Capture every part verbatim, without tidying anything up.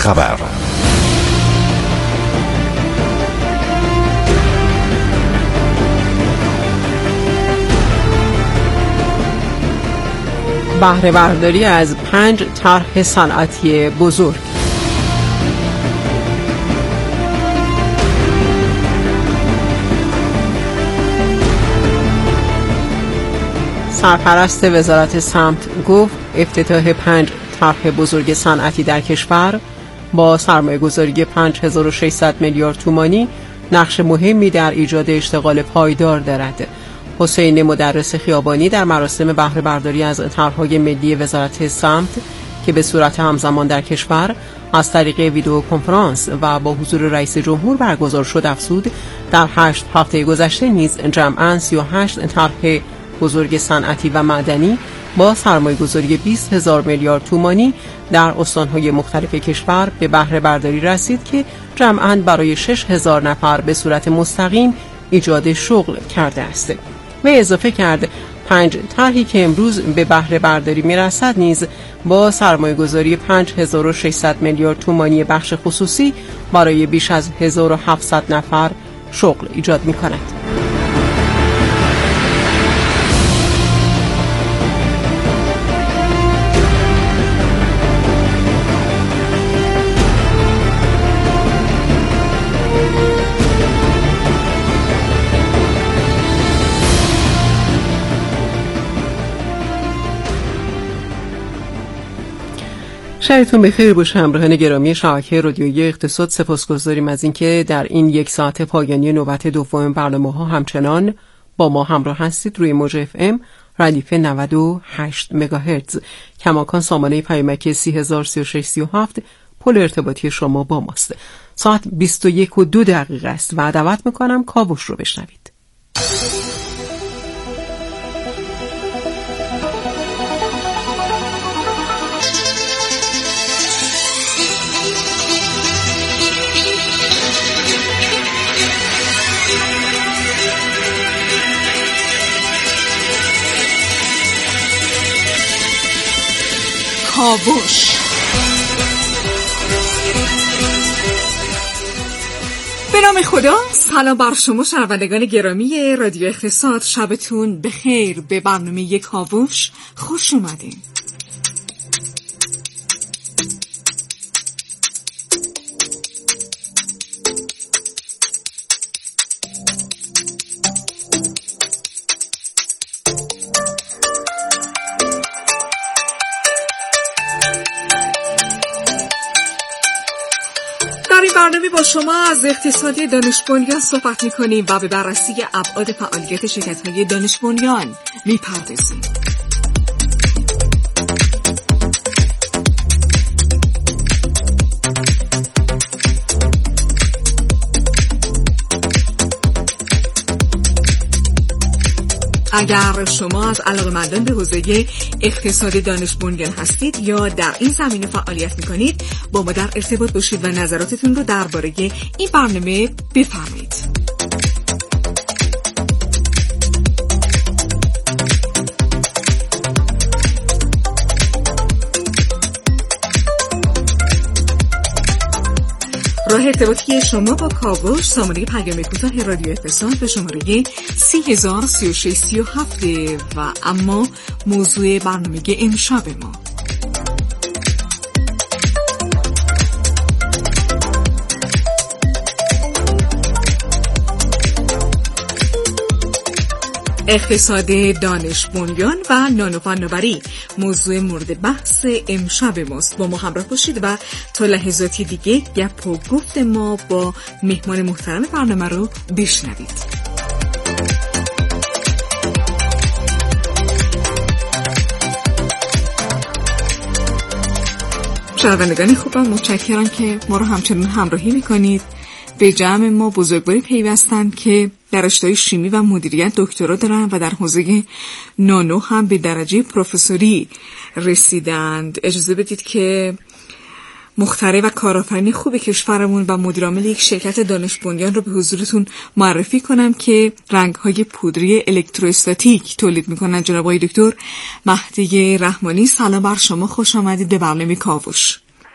خبر. بهره برداری از پنج طرح صنعتی بزرگ. سرپرست وزارت سمت گفت افتتاح پنج طرح بزرگ صنعتی در کشور با سرمایه‌گذاری پنج هزار و ششصد میلیارد تومانی نقش مهمی در ایجاد اشتغال پایدار دارد. حسین مدرس خیابانی در مراسم بهره برداری از طرح‌های ملی وزارت سمت که به صورت همزمان در کشور از طریق ویدیو کنفرانس و با حضور رئیس جمهور برگزار شد افزود در هشت هفته گذشته نیز جمعاً سی و هشت طرح بزرگ صنعتی و معدنی با سرمایه‌گذاری بیست هزار میلیارد تومانی در استان‌های مختلف کشور به بهره برداری رسید که جمعاً برای شش هزار نفر به صورت مستقیم ایجاد شغل کرده است. و اضافه کرد پنج طرحی که امروز به بهره برداری میرسد نیز با سرمایه‌گذاری پنج هزار و ششصد میلیارد تومانی بخش خصوصی برای بیش از هزار و هفتصد نفر شغل ایجاد می‌کند. شبتون بخیر باشه همراهان گرامی شبکه رادیویی اقتصاد. سپاسگزاریم از اینکه در این یک ساعت پایانی نوبت دوم برنامه‌ها همچنان با ما همراه هستید. روی موج اف ام ردیف نود و هشت مگاهرتز کماکان سامانه پیامکی سی هزار و سی و شش سی و هفت پل ارتباطی شما با ماست. ساعت بیست و یک و دو دقیقه است و دعوت میکنم کاوش رو بشنوید. کاوش. به نام خدا، سلام بر شما شنوندگان گرامی رادیو اقتصاد. شبتون بخیر. به برنامه کاوش خوش اومدین. برنامه با شما از اقتصاد دانش بنیان صحبت می‌کنیم و به بررسی ابعاد فعالیت شرکت‌های دانش بنیان می‌پردازیم. اگر شما از علاقه‌مندان به حوزه اقتصاد دانش بنیان هستید یا در این زمینه فعالیت می‌کنید، با ما در ارتباط باشید و نظراتتون رو درباره این برنامه بفرمایید. راه ارتباطی شما با کاوش سامانه پیام کوتاه رادیو اقتصاد به شماره سی هزار و سی و شش سی و هفت و اما موضوع برنامه امشب ما اقتصاد دانش بنیان و نانوفناوری موضوع مورد بحث امشب ماست. با ما همراه باشید و تا لحظاتی دیگه گپ و گفت ما با مهمان محترم برنامه رو بشنوید. شنوندگان خوبم، متشکرم که ما رو همچنان همراهی میکنید. به جمع ما بزرگواری پیوستند که در رشته شیمی و مدیریت دکترا دارن و در حوزه نانو هم به درجه پروفسوری رسیدند. اجازه بدید که مخترع و کارآفرین خوب کشورمون و مدیرعامل یک شرکت دانش بنیان رو به حضورتون معرفی کنم که رنگ‌های پودری الکتروستاتیک تولید می‌کنن. جناب آقای دکتر مهدی رحمانی، سلام بر شما، خوش آمدید به برنامه کاوش.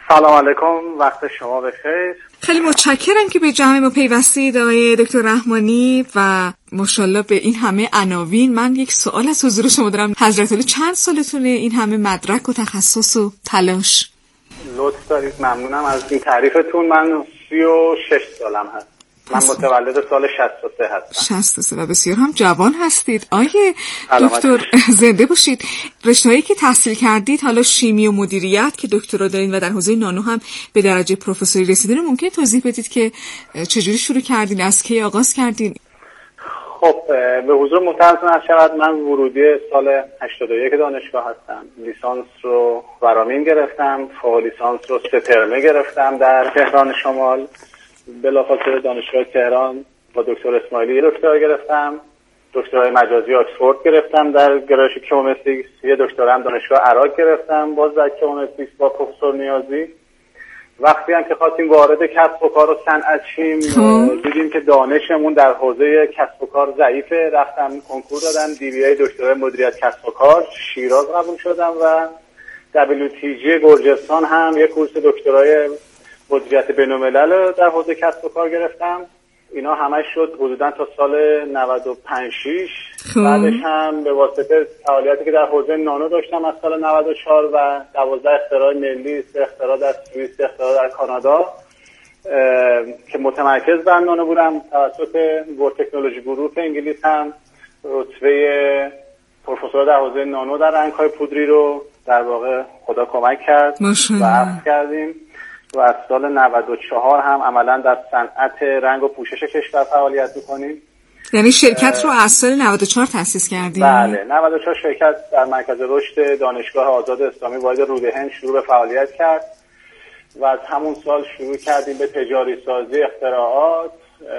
سلام علیکم، وقت شما بخیر. خیلی متشکرم که به جمع ما پیوستید آقای دکتر رحمانی و ماشاءالله به این همه عناوین. من یک سوال از حضور شما دارم. حضرت علی چند سالتونه؟ این همه مدرک و تخصص و تلاش. لطف دارید، ممنونم از این تعریفتون. من سی و شش سالم هست. من متولد سال شصت و سه هستم. شصت و سه و بسیار هم جوان هستید. آیه دکتر زنده باشید. رشته‌هایی که تحصیل کردید، حالا شیمی و مدیریت که دکترا دارین و در حوزه نانو هم به درجه پروفسوری رسیدین، ممکنه توضیح بدید که چجوری شروع کردین، از کی آغاز کردین؟ خب به حضور محترمتون عرض شود، من ورودی سال هشتاد و یک دانشگاه هستم. لیسانس رو ورامین گرفتم، فوق لیسانس رو سه ترمه گرفتم در تهران شمال. بلافاصله دانشگاه تهران با دکتر اسماعیلی دکترا گرفتم. دکترای مجازی آکسفورد گرفتم در گرایش کیومتریکس. یه دکترا دانشگاه عراق گرفتم باز در کیومتریکس با پروفسور نیازی. وقتی هم که خواستیم وارد کسب و کار و صنعت شیم، دیدیم که دانشمون در حوزه کسب و کار ضعیفه. رفتم کنکور دادم، دی بی ای دکترای مدیریت کسب و کار شیراز قبول شدم و دبلیو تی جی گرجستان هم یه کورس دکترای مدیریت بین‌الملل در حوزه کسب و کار گرفتم. اینا همش شد حدوداً تا سال نود و پنج شش. بعدش هم به واسطه فعالیتی که در حوزه نانو داشتم از سال نود و چهار و دوازده اختراع ملی، سه اختراع در سوئیس، سه اختراع در کانادا که متمرکز بر نانو بودم، توسط ورد تکنولوژی گروپ انگلیس هم رتبه پروفسور در حوزه نانو در رنگ‌های پودری رو در واقع خدا کمک کرد و اخذ کردیم. و از سال نود و چهار هم عملا در صنعت رنگ و پوشش کشور فعالیت میکنیم. یعنی شرکت رو از سال نود و چهار تأسیس کردیم؟ بله، نود و چهار شرکت در مرکز رشد دانشگاه آزاد اسلامی واحد رودهن شروع به فعالیت کرد و از همون سال شروع کردیم به تجاری سازی اختراعات.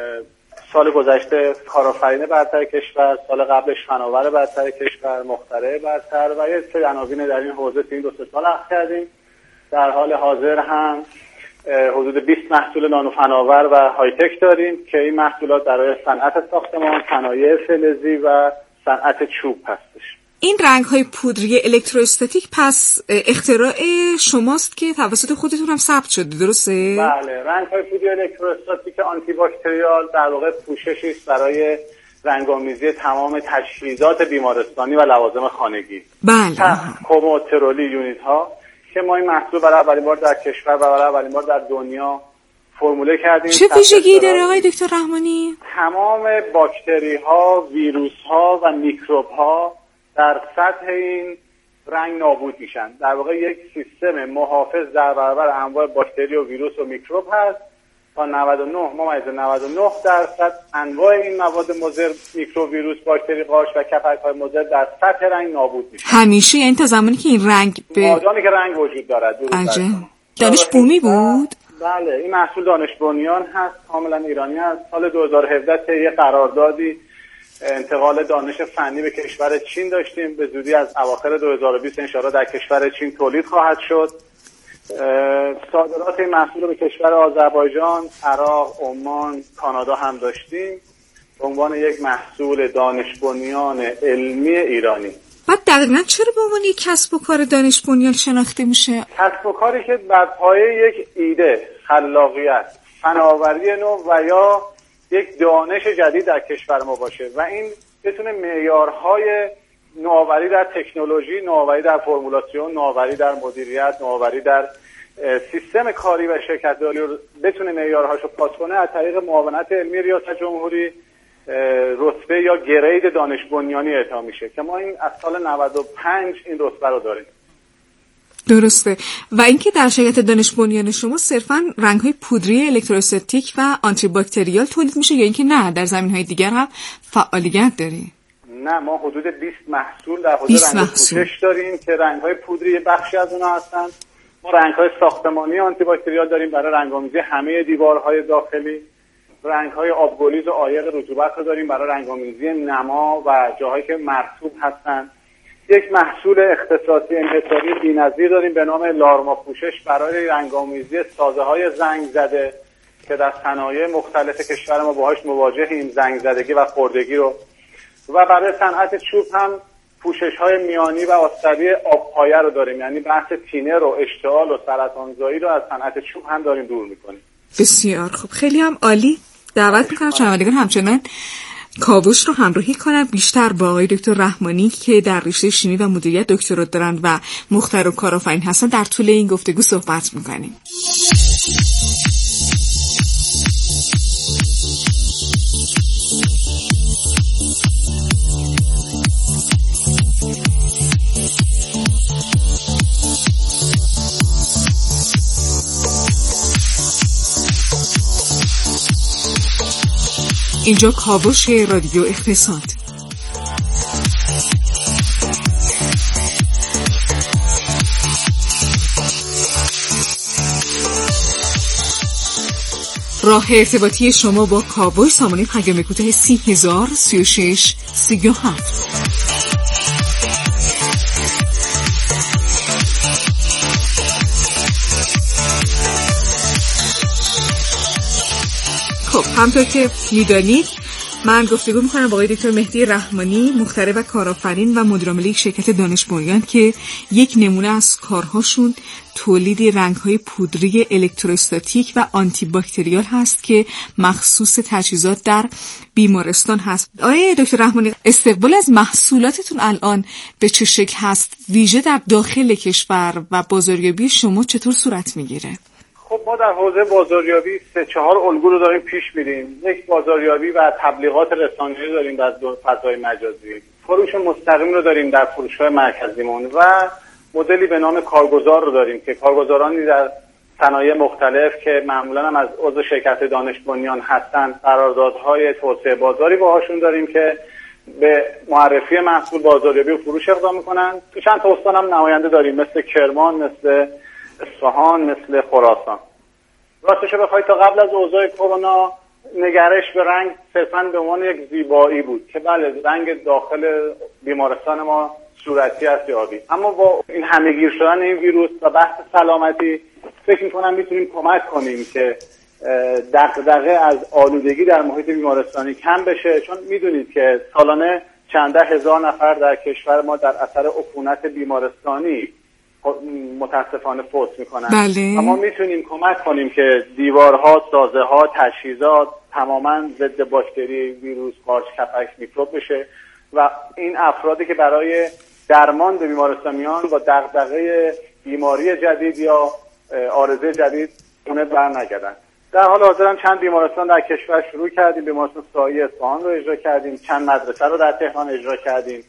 سال گذشته کارآفرین برتر کشور، سال قبلش فناور برتر کشور، مخترع برتر و یه سری عناوین در این حوزه تو این دو سه سال اخذ کردیم. در حال حاضر هم حدود بیست محصول نانو فناور و های تک داریم که این محصولات برای صنعت ساختمان، صنایع فلزی و صنعت چوب هستش. این رنگ‌های پودری الکتروستاتیک پس اختراع شماست که توسط خودتون هم ثبت شده، درسته؟ بله، رنگ‌های پودری الکتروستاتیک آنتی باکتریال در واقع پوششی است برای رنگ‌آمیزی تمام تجهیزات بیمارستانی و لوازم خانگی. بله. کوموترولی یونیت ها که ما این محصول برای اولین بار در کشور و برای اولین بار در دنیا فرموله کردیم. چه ویژگی داره آقای دکتر رحمانی؟ تمام باکتری ها، ویروس ها و میکروب ها در سطح این رنگ نابود میشن. در واقع یک سیستم محافظ در برابر انواع باکتری و ویروس و میکروب هست تا نود و نه ممیز نود و نه درصد انواع این مواد مضر، میکرو ویروس، باکتری قارچ و کپک‌های مضر در سطح رنگ نابود میشه. همیشه یعنی تا زمانی که این رنگ به مادامی که رنگ وجود دارد. عجب. دانش بومی بود؟ بله، این محصول دانش بنیان هست، کاملا ایرانی هست. سال دو هزار و هفده یه قراردادی انتقال دانش فنی به کشور چین داشتیم. به زودی از اواخر دو هزار و بیست انشاءالله در کشور چین تولید خواهد شد. صادرات این محصول به کشور آذربایجان، عراق، عمان، کانادا هم داشتیم به عنوان یک محصول دانش بنیان علمی ایرانی. بعد دقیقاً چرا به عنوان یک کسب و کار دانش بنیان شناخته میشه؟ کسب و کاری که بر پایه یک ایده، خلاقیت، فناوری نو و یا یک دانش جدید در کشور ما باشه و این بتونه معیارهای نوآوری در تکنولوژی، نوآوری در فرمولاسیون، نوآوری در مدیریت، نوآوری در سیستم کاری و شرکت‌داری رو بتونه معیارهاشو پاس کنه. از طریق معاونت علمی ریاست جمهوری رتبه یا گرید دانش بنیانی اعطا میشه که ما این از سال نود و پنج این رتبه رو داریم. درسته. و اینکه در شرکت دانش بنیان شما صرفاً رنگ‌های پودری الکتروستاتیک و آنتی باکتریال تولید میشه یا اینکه نه در زمین‌های دیگر هم فعالیت داری؟ نه، ما حدود بیست محصول در حوزه رنگ پوشش داریم که رنگ‌های پودری بخشی از اونها هستن. ما رنگ‌های ساختمانی آنتی باکتریال داریم برای رنگ‌آمیزی همه دیوارهای داخلی. رنگ‌های آبگلیز و عایق رطوبت رو داریم برای رنگ‌آمیزی نما و جاهایی که مرطوب هستن. یک محصول اختصاصی انحصاری بی‌نظیر داریم به نام لارما پوشش برای رنگ‌آمیزی سازه‌های زنگ زده که در صنایع مختلف کشور ما باهاش مواجهیم، زنگ زدگی و خوردگی رو. و برای صنعت چوب هم پوشش‌های میانی و آستری آبپایه رو داریم، یعنی بحث تینر و اشتعال و سرطانزایی رو از صنعت چوب هم داریم دور میکنیم. بسیار خوب، خیلی هم عالی. دعوت میکنم شنوندگان همچنان کاوش رو همراهی کنم بیشتر با آقای دکتر رحمانی که در رشته شیمی و مدیریت دکترا دارن و مخترع و کارآفرین هستن. در طول این گفتگو صحبت میکنیم. اینجا کاوش رادیو اقتصاد. راه ارتباطی شما با کاوش سامانه پیام کوتاه سی هزار سی و شش سی و هفت. خب همطور که میدانید من گفتگو میکنم با آقای دکتر مهدی رحمانی، مخترع و کارآفرین و مدیر عامل یک شرکت دانش بنیان که یک نمونه از کارهاشون تولید رنگ‌های پودری الکتروستاتیک و آنتی باکتریال هست که مخصوص تجهیزات در بیمارستان هست. آقای دکتر رحمانی، استقبال از محصولاتتون الان به چه شکل هست؟ ویژه در داخل کشور و بازاریابی شما چطور صورت میگیره؟ خب ما در حوزه بازاریابی سه چهار الگو رو داریم پیش میریم. یک بازاریابی و تبلیغات رسانه‌ای داریم در فضای مجازی. فروش مستقیم رو داریم در فروش‌های مرکزیمون و مدلی به نام کارگزار رو داریم که کارگزارانی در صنایع مختلف که معمولاً هم از عضو شرکت دانش بنیان هستن قراردادهای توسعه بازاری باهاشون داریم که به معرفی محصول بازاریابی و فروش اقدام میکنن. تو چند تا استان هم نماینده داریم مثل کرمان، مثل اصفهان، مثل خراسان. راستش بخواید تا قبل از اوضاع کرونا نگرش به رنگ صرفاً به عنوان یک زیبایی بود که بله رنگ داخل بیمارستان ما صورتی است یا آبی، اما با این همه‌گیر شدن این ویروس و بحث سلامتی فکر می‌کنم میتونیم کمک کنیم که دغدغه از آلودگی در محیط بیمارستانی کم بشه، چون میدونید که سالانه چند ده هزار نفر در کشور ما در اثر عفونت بیمارستانی متاسفانه فوت میکنن. بله. اما میتونیم کمک کنیم که دیوارها، سازه‌ها، تجهیزات تماما ضد باکتری، ویروس، قارچ، کپک، میکروب بشه و این افرادی که برای درمان به بیمارستان میان با دغدغه بیماری جدید یا عارضه جدید اون برنگردن. در حال حاضر هم چند بیمارستان در کشور شروع کردیم. بیمارستان سایی اصفهان رو اجرا کردیم، چند مدرسه رو در تهران اجرا کردیم،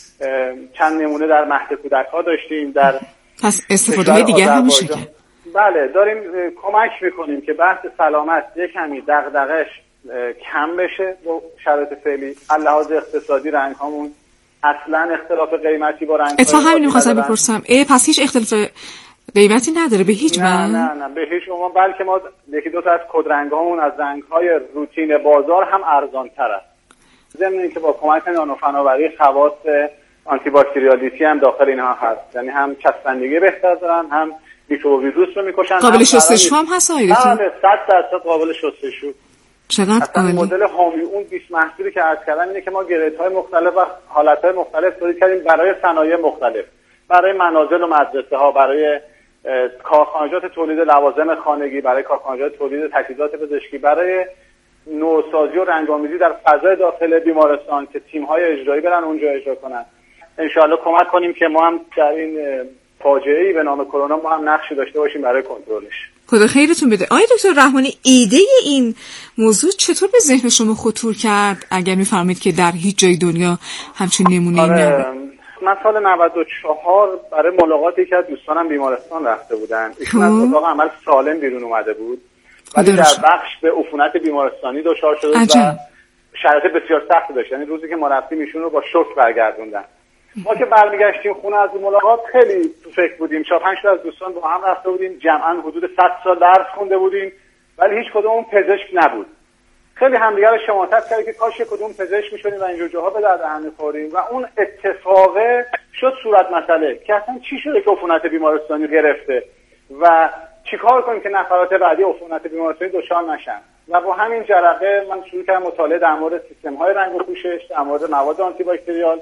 چند نمونه در مهد کودک‌ها داشتیم. در پس استفاده دیگه هم میشه که بله داریم کمک میکنیم که بحث سلامت یک کمی دغدغش کم بشه. با شرایط فعلی لحاظ اقتصادی رنگ هامون اصلا اختلاف قیمتی با رنگ اتفاقا همین می‌خواستم بپرسم، ای پس هیچ اختلاف قیمتی نداره به هیچ وجه؟ نه نه نه به هیچ عنوان، بلکه ما یکی دو تا از کد رنگ‌هامون از رنگ‌های روتین بازار هم ارزان‌تر است. ضمن اینکه با کمک نانو فناوری خواص آنتی باکتریالیتی هم داخل اینها هست، یعنی هم چسبندگی بهتر دارن، هم میکروب ویروس رو میکشن. قابل شستشو هم هست آقای دکتر؟ بله صد درصد قابل شستشو. چقدر عالی. مدل هامی اون بیست محصولی که عرض کردم اینه که ما گریدهای مختلف و حالتهای مختلف تولید کردیم برای صنایع مختلف، برای منازل و مدرسه ها، برای کارخانجات تولید لوازم خانگی، برای کارخانجات تولید تجهیزات پزشکی، برای نوسازی و رنگامیزی در فضای داخل بیمارستان که تیم‌های اجرایی برن اونجا اجرا کنن. انشاءالله کمک کنیم که ما هم در این فاجعه‌ای به نام کرونا ما هم نقشی داشته باشیم برای کنترلش. خدا خیرتون بده. آقای دکتر رحمانی، ایده این موضوع چطور به ذهن شما خطور کرد؟ اگر می‌فرمایید که در هیچ جای دنیا همچین نمونه‌ای نبود. من سال نود و چهار برای ملاقاتی که دوستانم بیمارستان رفته بودن، ایشون از اتاق عمل سالم بیرون اومده بود ولی در بخش به عفونت بیمارستانی دچار شده و شرایط بسیار سختی داشت. یعنی روزی که ما رفتیم ایشون رو با شوک برگردوندن. ما که برمیگشتیم خونه از ملاقات خیلی تو فکر بودیم. چهار پنج تا از دوستان با هم رفته بودیم، جمعاً حدود صد سال درس خونده بودیم ولی هیچ کدوم پزشک نبود. خیلی همدیگه رو شماتت کردیم که کاش کدوم پزشک میشدیم و اینجور جاها به درد هم می‌خوریم و اون اتفاقه شد صورت مسئله که اصلا چی شده که عفونت بیمارستانی گرفته و چیکار کنیم که نفرات بعدی عفونت بیمارستانی دچار نشن. و با همین جرقه من شروع کردم مطالعه در مورد سیستم‌های رنگ و پوشش، در مورد مواد آنتی باکتریال،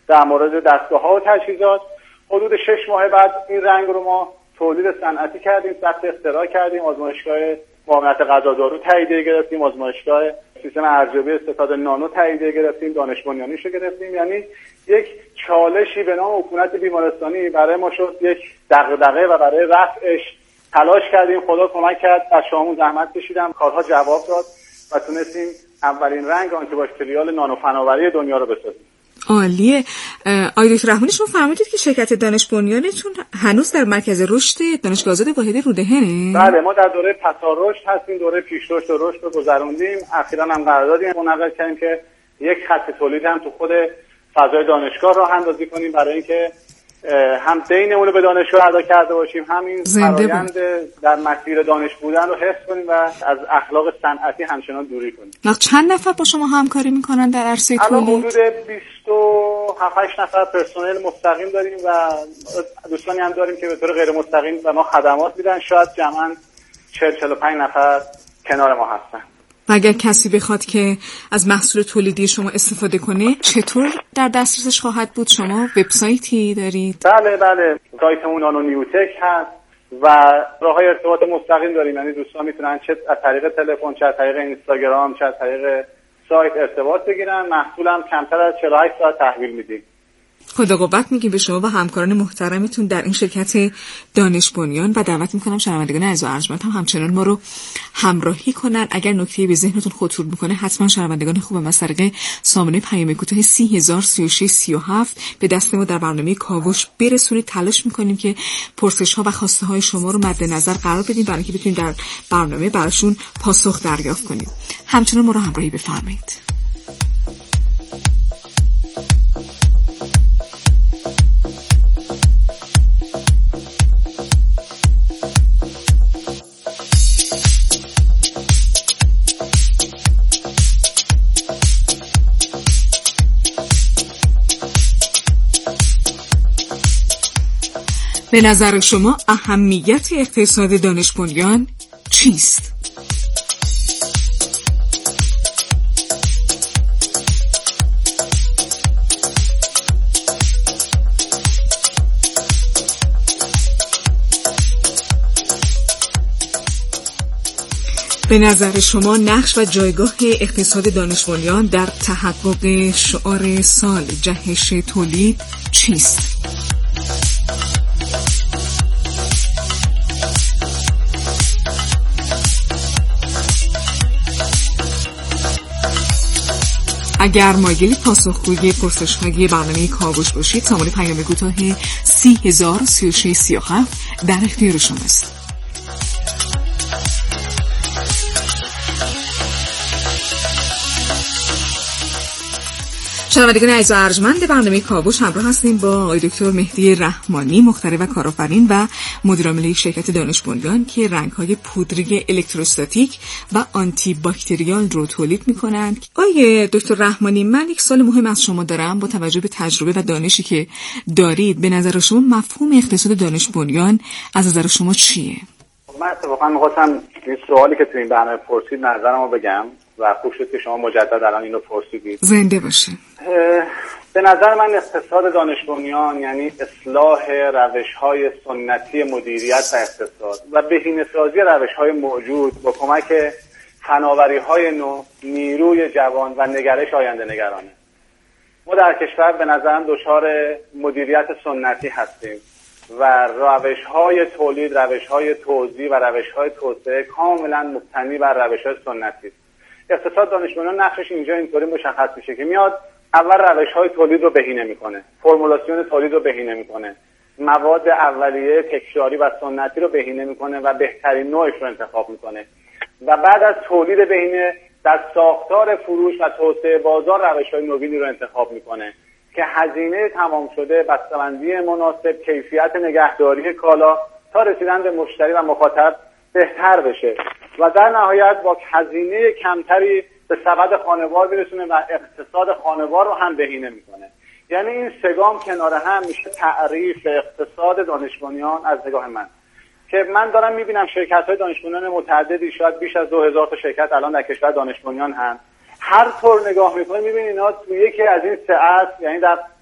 در مورد دستگاه‌ها و تجهیزات. حدود شش ماه بعد این رنگ رو ما تولید صنعتی کردیم، ثبت اختراع کردیم، آزمایشگاه معاونت غذا دارو تاییدیه گرفتیم، آزمایشگاه سیستم ارزیابی استعداد نانو تاییدیه گرفتیم، دانش بنیانیشو گرفتیم. یعنی یک چالشی به نام عفونت بیمارستانی برای ما شد، یک دغدغه و برای رفعش تلاش کردیم. خدا کمک کرد، بچه‌هامون زحمت کشیدن، کارها جواب داد و تونستیم اولین رنگ آنتی باکتریال نانو فناوری دنیا رو بسازیم. عالیه. آقای دکتر رحمانی، شما فرمودید که شرکت دانش بنیانتون هنوز در مرکز رشد دانشگاه آزاد واحد رودهنه؟ بله، ما در دوره پسا رشد هستیم، دوره پیش رشد و رشد رو گذروندیم. اخیراً هم قراردادی منعقد کردیم که یک خط تولید هم تو خود فضای دانشگاه راه اندازی کنیم برای اینکه هم دینمون رو به دانشگاه ادا کرده باشیم، هم این فرآیند در مسیر دانش بودن رو حفظ کنیم و از اخلاق صنعتی همچنان دوری کنیم. چند نفر با شما همکاری میکنن در عرصه تولید؟ الان حدود بیست و هفت نفر پرسنل مستقیم داریم و دوستانی هم داریم که به طور غیر مستقیم و ما خدمات میدن. شاید جمعاً چهل چهل و پنج نفر کنار ما هستن. و اگر کسی بخواد که از محصول تولیدی شما استفاده کنه چطور در دسترسش خواهد بود؟ شما وبسایتی دارید؟ بله بله، سایتمون نانو نیوتک هست و راههای ارتباط مستقیم داریم. یعنی دوستان میتونن چه از طریق تلفن، چه از طریق اینستاگرام، چه از طریق سایت ارتباط بگیرن. محصولم کمتر از چهل و هشت ساعت تحویل میدیم. خدا قوت میگیم به شما و همکاران محترمتون در این شرکت دانش بنیان و دعوت میکنم شنوندگان عزیز و ارجمند هم همچنان ما رو همراهی کنن. اگر نکته‌ای به ذهنتون خطور میکنه حتما شنوندگان خوبم از طریق سامانه پیام کوتاه سی هزار سی و شش سی و هفت به دست ما در برنامه کاوش برسونید. تلاش میکنیم که پرسش ها و خواسته های شما رو مد نظر قرار بدیم برای اینکه بتونید در برنامه براشون پاسخ دریافت کنید. همچنان ما رو همراهی بفرمایید. به نظر شما اهمیت اقتصاد دانش بنیان چیست؟ به نظر شما نقش و جایگاه اقتصاد دانش بنیان در تحقق شعار سال جهش تولید چیست؟ اگر مایلی پاسخگوی پرسش‌های برنامه کاوش باشید سامانه پیام کوتاه سی هزار سی و شش سی و هفت در اختیار شماست. شنوندگان عزیز و ارجمند برنامه کاوش همراه هستیم با آقای دکتر مهدی رحمانی، مخترع و کارآفرین و مدیر عامل شرکت دانش بنیان که رنگ‌های پودری الکتروستاتیک و آنتی باکتریال رو تولید می‌کنند. آقای دکتر رحمانی، من یک سوال مهم از شما دارم. با توجه به تجربه و دانشی که دارید، به نظر شما مفهوم اقتصاد دانش بنیان از نظر شما چیه؟ من اتفاقا می‌خواستم این سوالی که تو این برنامه پرسید نظرمو بگم و خوب شد که شما مجدد الان اینو پرسیدید. زنده باشه. به نظر من اقتصاد دانش بنیان یعنی اصلاح روش‌های سنتی مدیریت و اقتصاد و بهینه‌سازی روش‌های موجود با کمک فناوری‌های نو، نیروی جوان و نگرش آینده نگرانه. ما در کشور به نظرم دچار مدیریت سنتی هستیم و روش‌های تولید، روش‌های توزیع و روش‌های توسعه کاملا مبتنی بر روش‌های سنتی است. اقتصاد دانش بنیان نقشش اینجا اینطوری مشخص میشه که میاد اول روش‌های تولید رو بهینه میکنه، فرمولاسیون تولید رو بهینه میکنه، مواد اولیه تکراری و سنتی رو بهینه میکنه و بهترین نوعش رو انتخاب میکنه و بعد از تولید بهینه در ساختار فروش و توسعه بازار روش‌های نوینی رو انتخاب میکنه که هزینه تمام شده، بسته‌بندی مناسب، کیفیت نگهداری کالا تا رسیدن به مشتری و مخاطب بهتر بشه و در نهایت با هزینه کمتری به سبد خانوار برسونه و اقتصاد خانوار رو هم بهینه میکنه. یعنی این سه گام کنار هم میشه تعریف اقتصاد دانش بنیان از نگاه من، که من دارم میبینم شرکت‌های دانش بنیان متعددی، شاید بیش از دو هزار تا شرکت الان در کشور دانش بنیان هست. هر طور نگاه میکنید میبینید اینا تو یکی از این سه اصل، یعنی در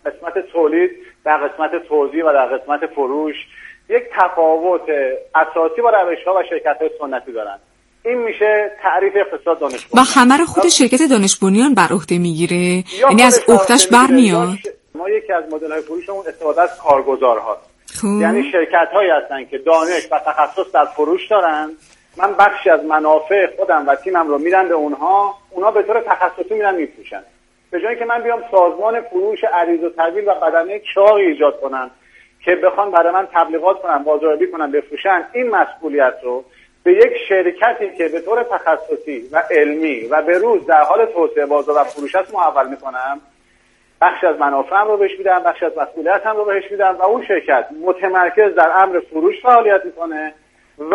قسمت تولید در قسمت توزیع و در قسمت فروش یک تفاوت اساسی با روش‌ها و شرکت‌های سنتی دارن. این میشه تعریف اقتصاد دانش بنیان. و همه رو خود شرکت دانش بنیان بر عهده میگیره، یعنی از عهده‌اش برمیاد. ما یکی از مدل‌های فروشمون استفاده از کارگزارهاست. یعنی شرکت‌هایی هستن که دانش و تخصص در فروش دارن. من بخشی از منافع خودم و تیمم رو میدم به اونها، اونها به طور تخصصی میرن میفروشن. به جایی که من بیام سازمان فروش عریض و طویل و بدنه چاقی ایجاد کنم که بخوان برای من تبلیغات کنن، بازاریابی کنن، بفروشن، این مسئولیت رو به یک شرکتی که به طور تخصصی و علمی و به روز در حال توسعه بازار و فروش است محول میکنم. بخش از منافعم رو بهش میدم، بخش از مسئولیتم رو بهش میدم و اون شرکت متمرکز در امر فروش فعالیت میکنه و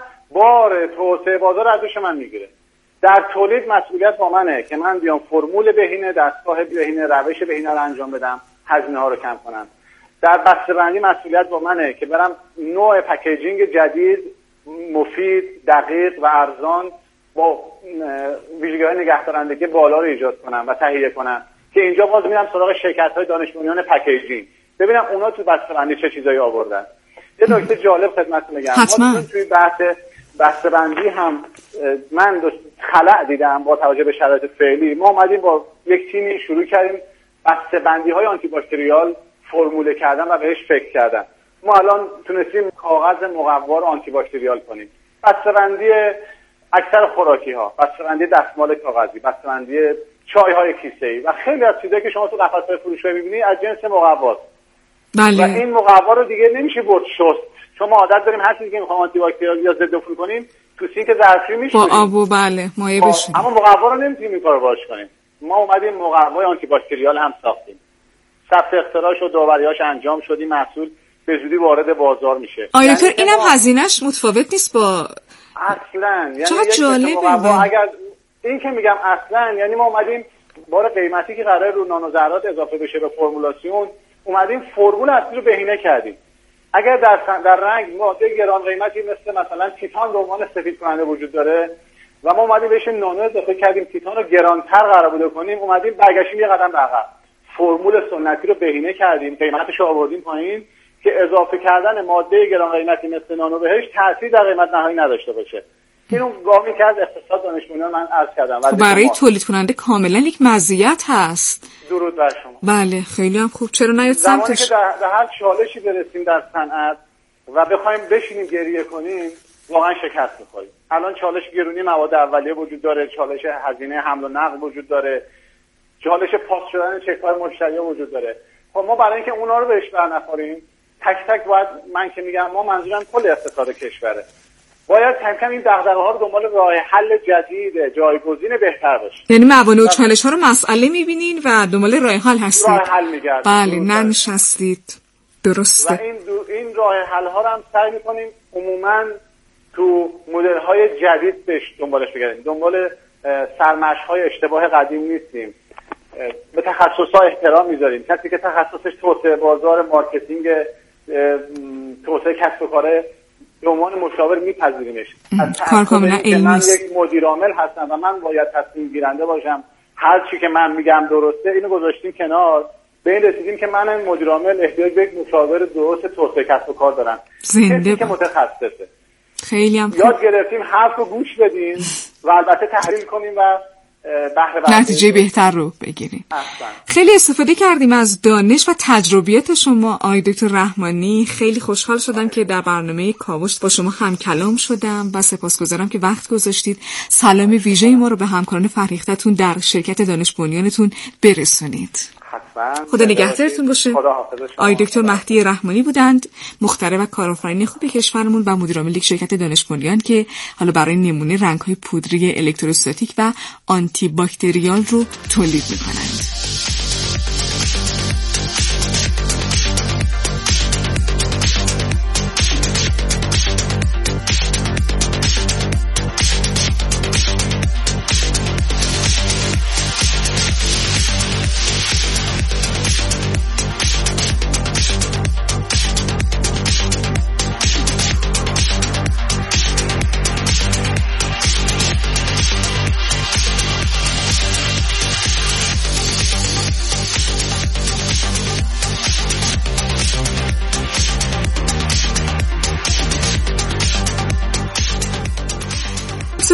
بار توسعه بازار از دوش من میگیره. در تولید مسئولیت با منه که من بیام فرمول بهینه، دستگاه بهینه، روش بهینه رو انجام بدم، هزینه ها رو کم کنم. در بسته‌بندی مسئولیت با منه که برم نوع پکیجینگ جدید، مفید، دقیق و ارزان با ویژگی‌های نگهدارندگی بالا رو ایجاد کنم و تهیه کنم که اینجا باز میرم سراغ شرکت‌های دانش بنیان پکیجینگ، ببینم اونا تو بسته‌بندی چه چیزایی آوردن. یه نکته جالب خدمتتون بگم، ما توی بحث بسته‌بندی هم من خلأ دیدم با توجه به شرایط فعلی. ما اومدیم با یک تیمی شروع کردیم بسته‌بندی‌های آنتی باکتریال فرموله کردن و بهش فکر کردن. ما الان تونستیم کاغذ مقوا رو آنتی باکتریال کنیم. بسته‌بندی اکثر خوراکی‌ها، بسته‌بندی دستمال کاغذی، بسته‌بندی چای‌های کیسه‌ای و خیلی از چیزایی که شما تو قفس‌های فروشگاه می‌بینید از جنس مقواست. بله. و این مقوا رو دیگه نمیشه برد شست. چون ما عادت داریم هر چیزی که می‌خوایم آنتی باکتریال یا ضد عفونی کنیم تو سینک ظرفی می‌شوریم. با آب و بله، مایع بشوریم. اما مقوا رو نمی‌تونیم این کارو باهاش کنیم. ما اومدیم مقوای آنتی باکتریال هم ساختیم. ثبت اختراعش و داوری‌هاش انجام شد، این محصول به زودی وارد بازار میشه. آیا یعنی اینم هزینه‌اش متفاوت نیست با اصلا؟ یعنی چقدر جالبه. اگر این که میگم اصلا، یعنی ما اومدیم بار قیمتی که قرار رو نانو ذرات اضافه بشه به فرمولاسیون، اومدیم فرمول اصلی رو بهینه کردیم. اگر در در رنگ ماده گران قیمتی مثل مثلا تیتان به عنوان سفید کننده وجود داره و ما اومدیم بهش نانو اضافه کردیم، تیتان رو گرانتر قرار بوده کنیم، اومدیم برگشتیم یه قدم عقب، فرمول سنتی رو بهینه کردیم، قیمتش رو آوردیم پایین که اضافه کردن ماده گران قیمتی مثل نانو بهش تاثیر در قیمت نهایی نداشته باشه. این اون گامی که از اقتصاد دانش بنیان من عرض کردم. خب برای تولید کننده کاملا یک مزیت هست. درود بر شما. بله خیلی هم خوب. چرا نیاد سمتش؟ زمانی که در, در هر چالشی برسیم در صنعت و بخوایم بشینیم گریه کنیم واقعا شکست می‌خوریم. الان چالش گرونی مواد اولیه وجود داره، چالش هزینه حمل و نقل وجود داره، چالش پاس شدن چک‌های مشتری وجود داره. خب ما برای اینکه اونا رو بهش برنخوریم تک تک باید، من که میگم ما منظورم کل اقتصاد کشوره، باید کم کم این دغدغه‌ها رو دنبال راه حل جدید جایگزین بهتر باشیم. یعنی موانع و چالش‌ها رو مسئله می‌بینین و دنبال راه حل هستید. راه حل می‌گردید. بله ننشستید. درسته. و این دو این راه حل‌ها رو هم سعی می‌کنیم عموماً تو مدل‌های جدید بهش دنبالش بگردیم. دنبال سرمشق‌های اشتباه قدیم نیستیم. به تخصص‌ها احترام می‌ذاریم. کسی که تخصصش توسعه بازار، مارکتینگ، توسعه کسب و کاره، به عنوان مشاور میپذیریمش. کار کاملا علمی من یک مدیر عامل هستم و من باید تصمیم گیرنده باشم، هر چی که من میگم درسته، اینو گذاشتیم کنار، به این رسیدیم که من این مدیر عامل احتیاج به یک مشاور درست توسعه کسب و کار دارم، کسی که متخصصه. خیلی هم یاد گرفتیم حرف رو گوش بدیم و البته تحلیل کنیم و نتیجه بهتر رو بگیریم. احسن. خیلی استفاده کردیم از دانش و تجربیات شما آقای دکتر رحمانی. خیلی خوشحال شدم که در برنامه کاوش با شما هم کلام شدم و سپاسگزارم که وقت گذاشتید. سلام ویژه ما رو به همکاران فرهیخته‌تون در شرکت دانش بنیانتون برسونید. خدا نگهدارتون باشه. آقای دکتر مهدی رحمانی بودند، مخترع و کارآفرین خوب کشورمون و مدیر عامل شرکت دانش بنیان که حالا برای نمونه رنگ‌های پودری الکتروستاتیک و آنتی باکتریال رو تولید می‌کنند.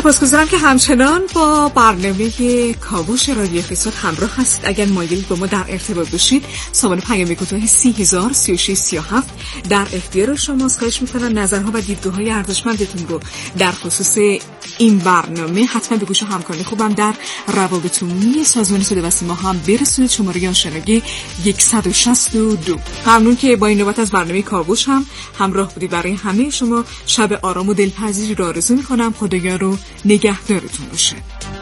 سپاسگزارم که همچنان با برنامه کاوش رادیو اقتصاد همراه هستید. اگر مایلید با ما در ارتباط باشید، سامان پیام کوتاه سی هزار سی و شش سی و هفت در اختیار شماست. خواهش می‌کنم نظرها و دیدگاه‌های ارزشمندتون رو در خصوص این برنامه حتما به گوش همکاران خوبم در روابط عمومی سازمان صدا و سیما هم برسونید. شماره آشنایی صد و شصت و دو. ممنون که با این نوبت از برنامه کاوش هم همراه بودید. برای همه شما شب آرام و دلپذیری رو آرزو می‌کنم. خدایا رو نگهدارتون باشه.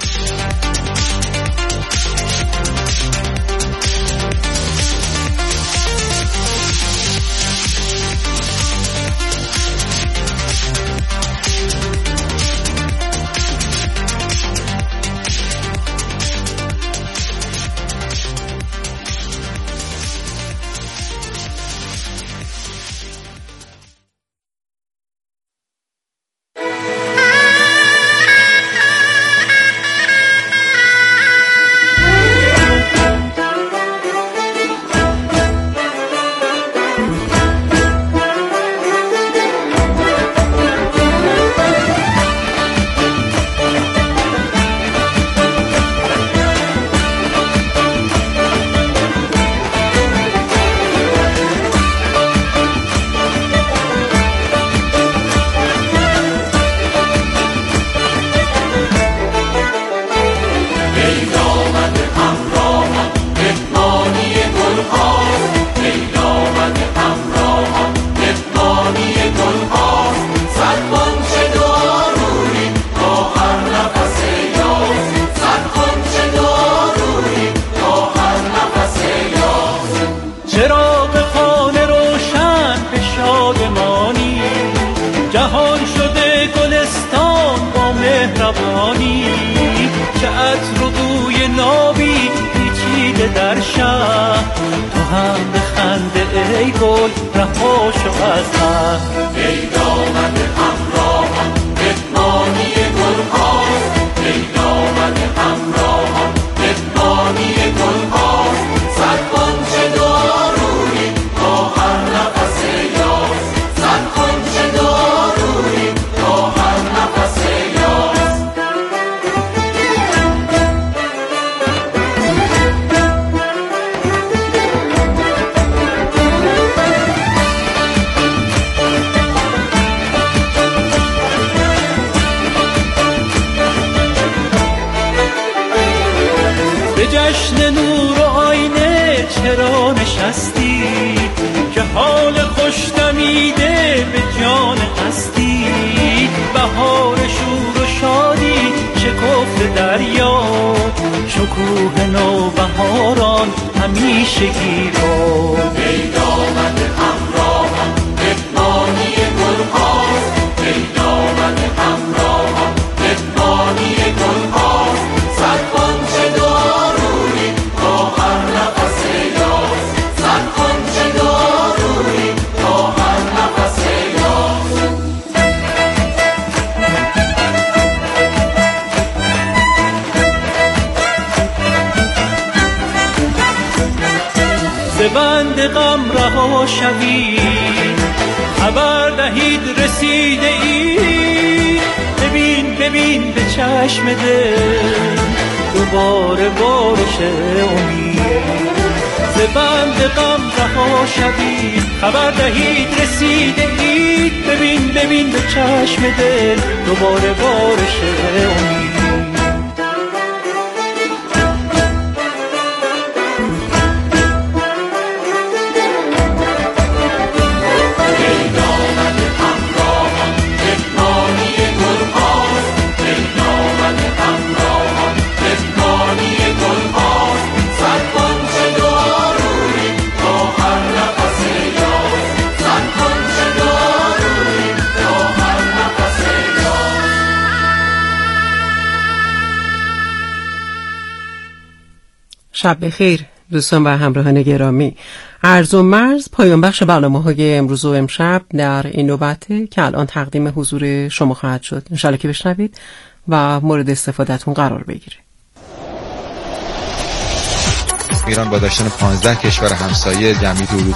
بند غم رها شوید، خبر دهید رسیده اید. ببین ببین به چشم دل دوباره بارش امید. ز بند غم رها شوید، خبر دهید رسیده اید. ببین ببین به چشم دل دوباره بارش امید. شب بخیر دوستان و همراهان گرامی. عرض و مرز پایان بخش برنامه‌های امروز و امشب در این نوبته که الان تقدیم حضور شما خواهد شد. انشالله که بشنوید و مورد استفادهتون قرار بگیره. ایران با داشتن پانزده کشور همسایه جمعی درود